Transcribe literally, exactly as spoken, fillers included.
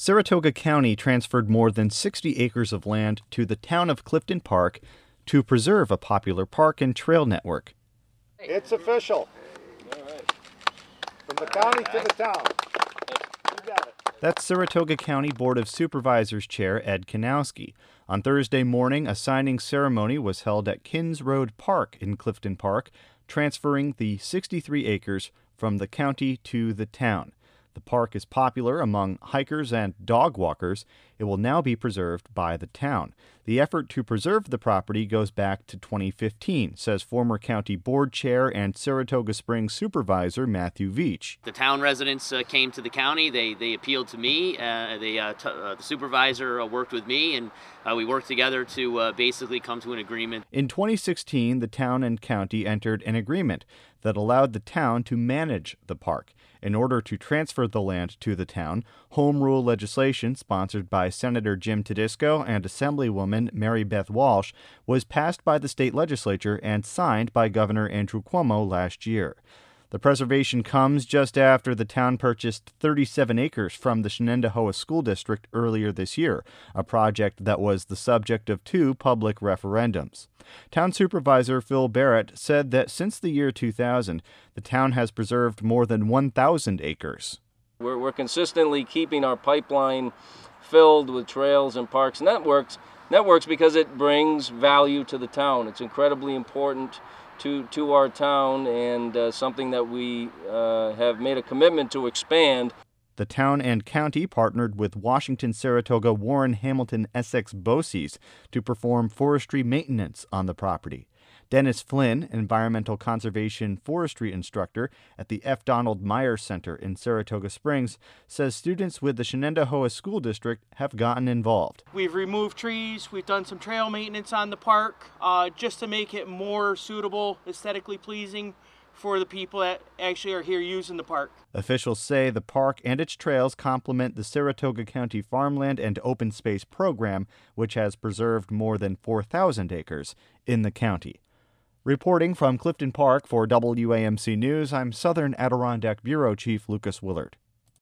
Saratoga County transferred more than sixty acres of land to the town of Clifton Park to preserve a popular park and trail network. It's official. From the county to the town. You got it. That's Saratoga County Board of Supervisors Chair Ed Kanowski. On Thursday morning, a signing ceremony was held at Kins Road Park in Clifton Park, transferring the sixty-three acres from the county to the town. The park is popular among hikers and dog walkers. It will now be preserved by the town. The effort to preserve the property goes back to twenty fifteen, says former county board chair and Saratoga Springs supervisor Matthew Veach. The town residents uh, came to the county. They they appealed to me. Uh, they, uh, t- uh, the supervisor uh, worked with me, and uh, we worked together to uh, basically come to an agreement. In twenty sixteen, the town and county entered an agreement that allowed the town to manage the park. In order to transfer the land to the town, home rule legislation sponsored by Senator Jim Tedisco and Assemblywoman Mary Beth Walsh was passed by the state legislature and signed by Governor Andrew Cuomo last year. The preservation comes just after the town purchased thirty-seven acres from the Shenendehowa School District earlier this year, a project that was the subject of two public referendums. Town Supervisor Phil Barrett said that since the year two thousand, the town has preserved more than one thousand acres. We're, we're consistently keeping our pipeline filled with trails and parks networks, networks because it brings value to the town. It's incredibly important to, to our town and uh, something that we uh, have made a commitment to expand. The town and county partnered with Washington, Saratoga, Warren, Hamilton, Essex, BOCES to perform forestry maintenance on the property. Dennis Flynn, environmental conservation forestry instructor at the F. Donald Meyer Center in Saratoga Springs, says students with the Shenendehowa School District have gotten involved. We've removed trees, we've done some trail maintenance on the park uh, just to make it more suitable, aesthetically pleasing for the people that actually are here using the park. Officials say the park and its trails complement the Saratoga County Farmland and Open Space Program, which has preserved more than four thousand acres in the county. Reporting from Clifton Park for W A M C News, I'm Southern Adirondack Bureau Chief Lucas Willard.